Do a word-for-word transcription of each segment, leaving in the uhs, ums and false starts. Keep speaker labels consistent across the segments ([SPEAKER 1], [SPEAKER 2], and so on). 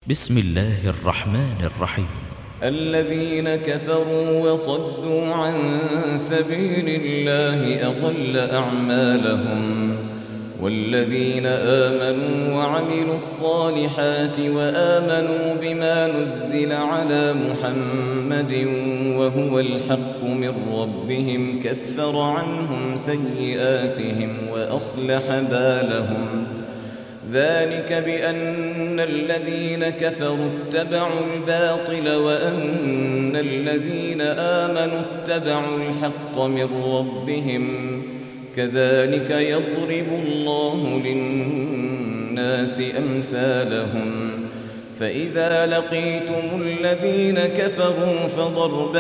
[SPEAKER 1] بسم الله الرحمن الرحيم.
[SPEAKER 2] الذين كفروا وصدوا عن سبيل الله أضل أعمالهم، والذين آمنوا وعملوا الصالحات وآمنوا بما نزل على محمد وهو الحق من ربهم كفر عنهم سيئاتهم وأصلح بالهم. ذلك بأن الذين كفروا اتبعوا الباطل وأن الذين آمنوا اتبعوا الحق من ربهم، كذلك يضرب الله للناس أمثالهم. فإذا لقيتم الذين كفروا فضرب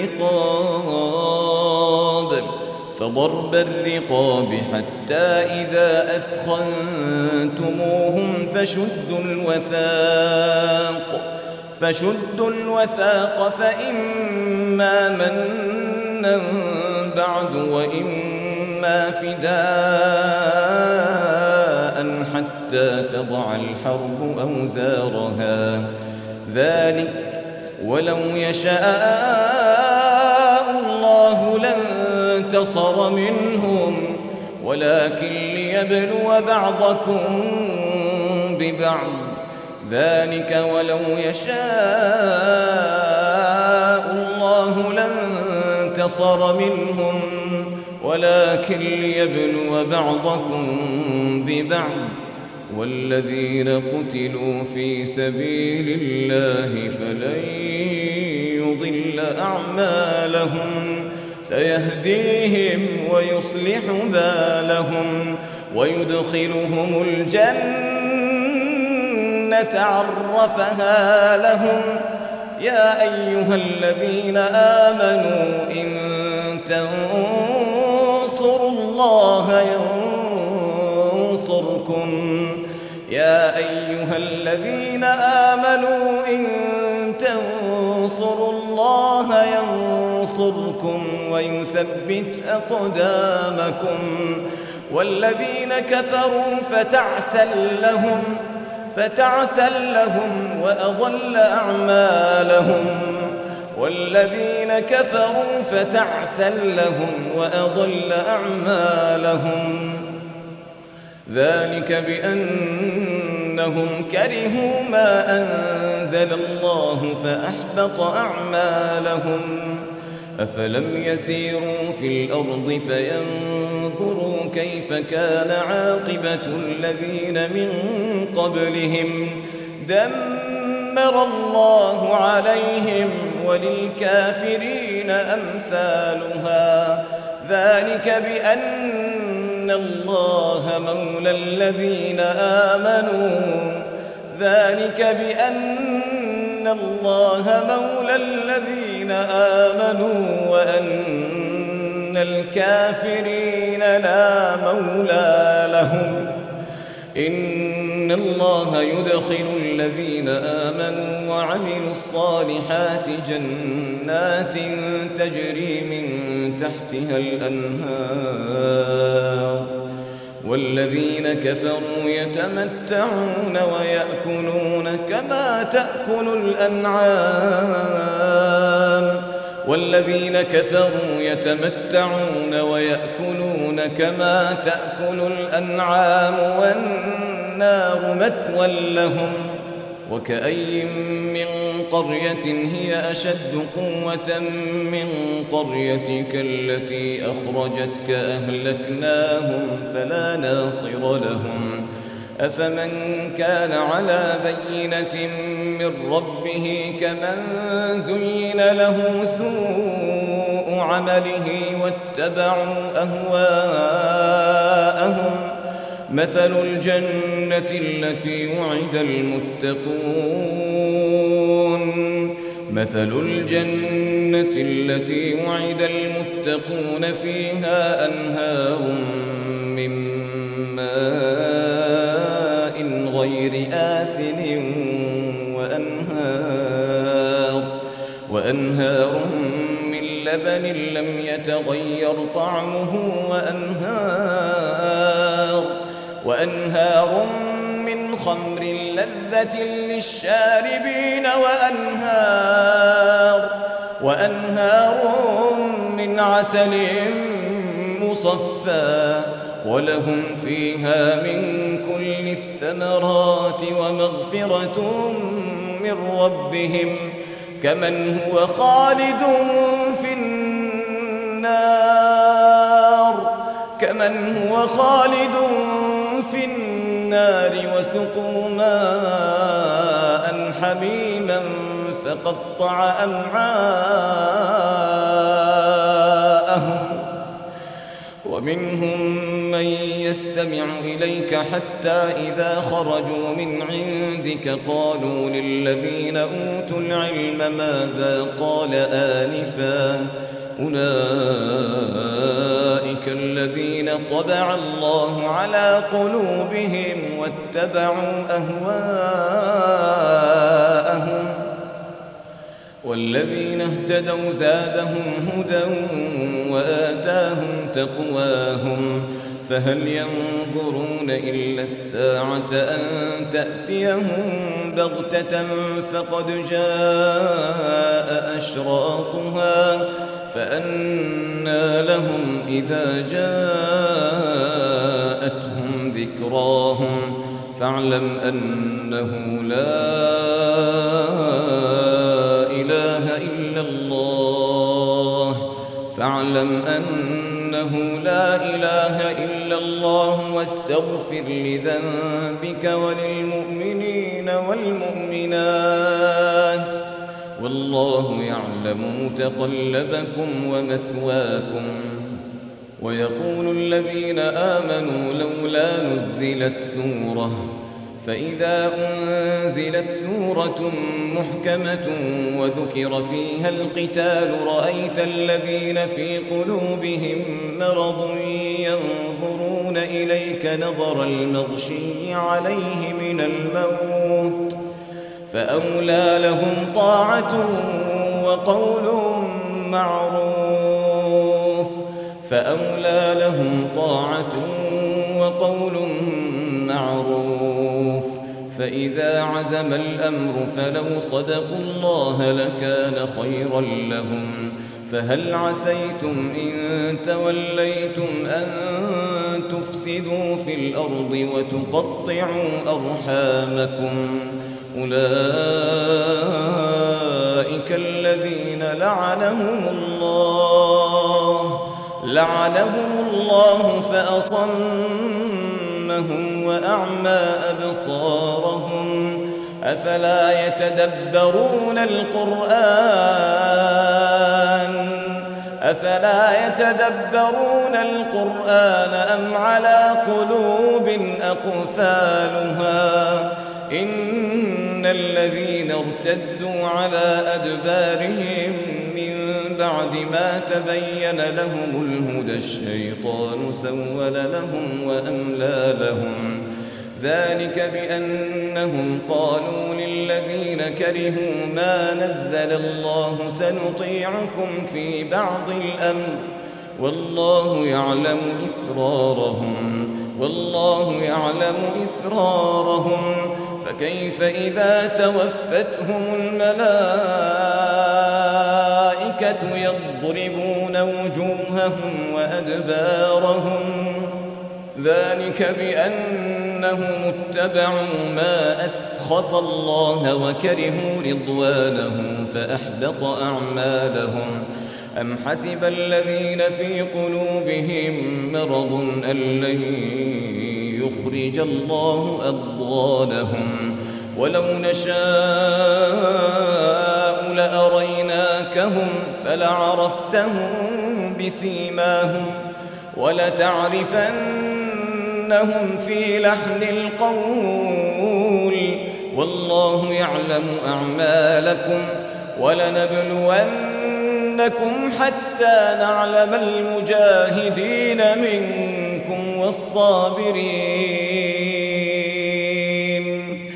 [SPEAKER 2] الرقاب فضرب الرقاب حتى إذا أثخنتموهم فشدوا الوثاق فشدوا الوثاق فإما منا بعد وإما فداء حتى تضع الحرب أوزارها. ذلك ولو يشاء الله لانتصر منهم ولكن ليبلو بعضكم ببعض. ذلك ولو يشاء الله لانتصر منهم ولكن ليبلو بعضكم ببعض. والذين قتلوا في سبيل الله فلن يضل أعمالهم سيهديهم ويصلح بالهم ويدخلهم الجنة عرفها لهم. يا أيها الذين آمنوا إن تنصروا الله ينصركم يا أيها الذين آمنوا إن تنصروا الله ينصركم ويثبت أقدامكم. والذين كفروا فتعسا لهم فتعسا لهم وأضل أعمالهم والذين كفروا فتعسا لهم وأضل أعمالهم. ذلك بأنهم كرهوا ما أنزل الله فأحبط أعمالهم. أفلم يسيروا في الأرض فينظروا كيف كان عاقبة الذين من قبلهم دمر الله عليهم وللكافرين أمثالها. ذلك بأن الله مولى الذين آمنوا ذلك بأن الله مولى الذين آمنوا وأن الكافرين لا مولى لهم. إن الله يدخل الذين آمنوا وعملوا الصالحات جنات تجري من تحتها الأنهار والذين كفروا يتمتعون ويأكلون كما تأكل الأنعام والذين كفروا يتمتعون ويأكلون كما تأكل الأنعام والنار مثوى لهم. وكأي من قرية هي أشد قوة من قريتك التي أخرجتك أهلكناهم فلا ناصر لهم. أفمن كان على بينة من ربه كمن زين له سوء عمله واتبعوا أهواءهم. مثل الجنة التي وعد المتقون مثل الجنة التي وعد المتقون فيها أنهار من ماء غير آسن وأنهار وأنهار من لبن لم يتغير طعمه وأنهار وأنهار من خمر لذة للشاربين وأنهار, وأنهار من عسل مصفى ولهم فيها من كل الثمرات ومغفرة من ربهم كمن هو خالد في النار كمن هو خالد في النار وسقوا ماء حميما فقطع أمعاءهم ومنهم من يستمع إليك حتى إذا خرجوا من عندك قالوا للذين أوتوا العلم ماذا قال آنفا أولئك الذين طبع الله على قلوبهم واتبعوا أهواءهم والذين اهتدوا زادهم هدى وآتاهم تقواهم فهل ينظرون إلا الساعة أن تأتيهم بغتة فقد جاء أشراطها فأنى لهم إذا جاءتهم ذكراهم فاعلم أنه لا إله إلا الله فاعلم أنه لا إله إلا الله واستغفر لذنبك وللمؤمنين والمؤمنات والله يعلم متقلبكم ومثواكم. ويقول الذين آمنوا لولا نزلت سورة فإذا أنزلت سورة محكمة وذكر فيها القتال رأيت الذين في قلوبهم مرض ينظرون إليك نظر المغشي عليه من الموت فأولى لهم طاعة وقول معروف فأولى لهم طاعة وقول معروف فإذا عزم الأمر فلو صدقوا الله لكان خيرا لهم فهل عسيتم إن توليتم أن تفسدوا في الأرض وتقطعوا أرحامكم أولئك الذين لعنهم الله لعنهم الله فأصمهم وأعمى أبصارهم أفلا يتدبرون القرآن أفلا يتدبرون القرآن أم على قلوب أقفالها إن الذين ارتدوا على أدبارهم من بعد ما تبين لهم الهدى الشيطان سول لهم وأملى لهم ذلك بأنهم قالوا للذين كرهوا ما نزل الله سنطيعكم في بعض الأمر والله يعلم إسرارهم والله يعلم إسرارهم فكيف إذا توفتهم الملائكة يضربون وجوههم وأدبارهم ذلك بأنهم اتبعوا ما أسخط الله وكرهوا رضوانه فأحبط أعمالهم أم حسب الذين في قلوبهم مرض أن لن يخرج الله أضغانهم ولو نشاء لأريناكهم فلعرفتهم بسيماهم ولتعرفنهم في لحن القول والله يعلم أعمالكم ولنبلونكم حتى نعلم المجاهدين منكم والصابرين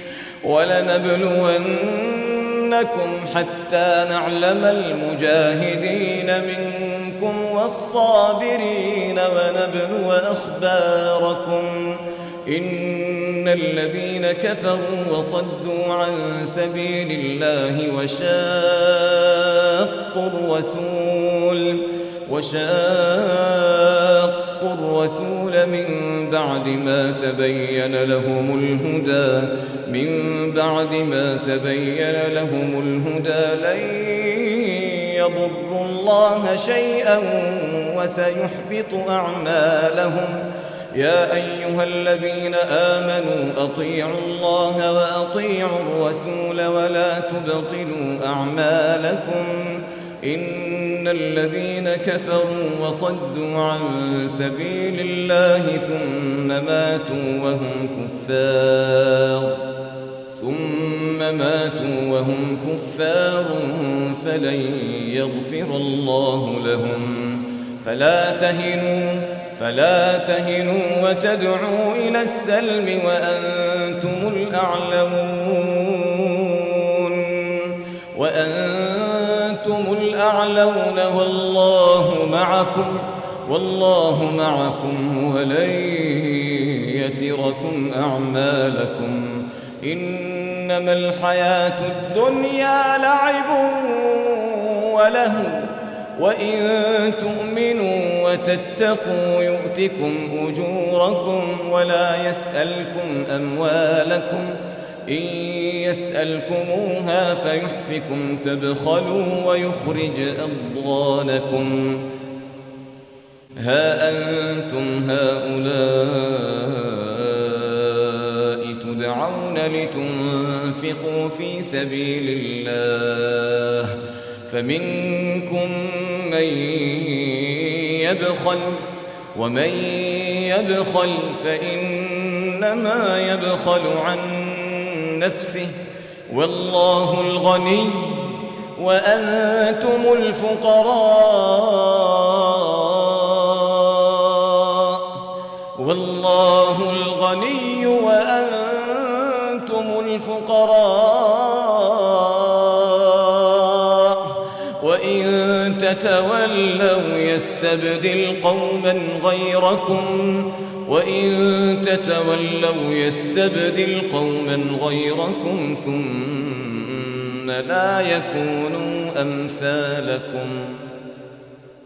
[SPEAKER 2] ولنبلونكم حتى نعلم المجاهدين منكم والصابرين ونبلو أخباركم إن إن الذين كفروا وصدوا عن سبيل الله وشاقوا الرسول وشاقوا الرسول من بعد ما تبين لهم الهدى من بعد ما تبين لهم الهدى لن يضروا الله شيئا وسيحبط أعمالهم. يا أيها الذين آمنوا أطيعوا الله وأطيعوا الرسول ولا تبطلوا أعمالكم إن الذين كفروا وصدوا عن سبيل الله ثم ماتوا وهم كفار ثم ماتوا وهم كفار فلن يغفر الله لهم. فلا تهنوا فلا تهنوا وتدعوا إلى السلم وأنتم الأعلون وأنتم الأعلون والله معكم والله معكم ولن يتركم أعمالكم. إنما الحياة الدنيا لعب ولهو وإن تؤمنوا وتتقوا يؤتكم أجوركم ولا يسألكم أموالكم إن يسألكموها فيحفكم تبخلوا ويخرج أضغانكم. ها أنتم هؤلاء تدعون لتنفقوا في سبيل الله فمنكم من يبخل ومن يبخل فإنما يبخل عن نفسه والله الغني وأنتم الفقراء والله الغني وأنتم الفقراء وإن تتولوا يستبدل قوما غيركم وإن تتولوا يستبدل قوما غيركم ثم لا يكونوا أمثالكم.